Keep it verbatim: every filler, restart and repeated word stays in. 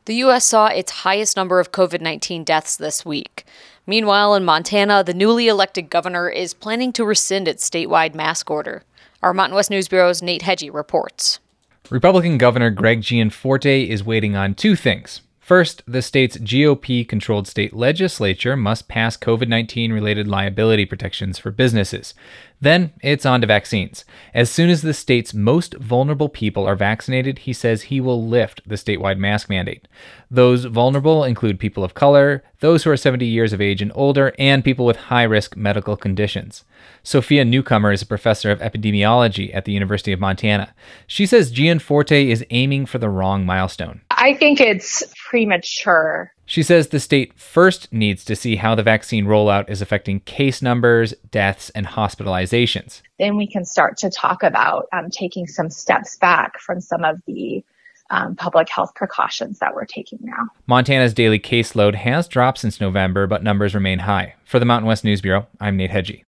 The U S saw its highest number of covid nineteen deaths this week. Meanwhile, in Montana, the newly elected governor is planning to rescind its statewide mask order. Our Mountain West News Bureau's Nate Hedgie reports. Republican Governor Greg Gianforte is waiting on two things. First, the state's G O P-controlled state legislature must pass covid nineteen-related liability protections for businesses. Then, it's on to vaccines. As soon as the state's most vulnerable people are vaccinated, he says he will lift the statewide mask mandate. Those vulnerable include people of color, those who are seventy years of age and older, and people with high-risk medical conditions. Sophia Newcomer is a professor of epidemiology at the University of Montana. She says Gianforte is aiming for the wrong milestone. I think it's premature. She says the state first needs to see how the vaccine rollout is affecting case numbers, deaths, and hospitalizations. Then we can start to talk about um, taking some steps back from some of the um, public health precautions that we're taking now. Montana's daily caseload has dropped since November, but numbers remain high. For the Mountain West News Bureau, I'm Nate Hedgie.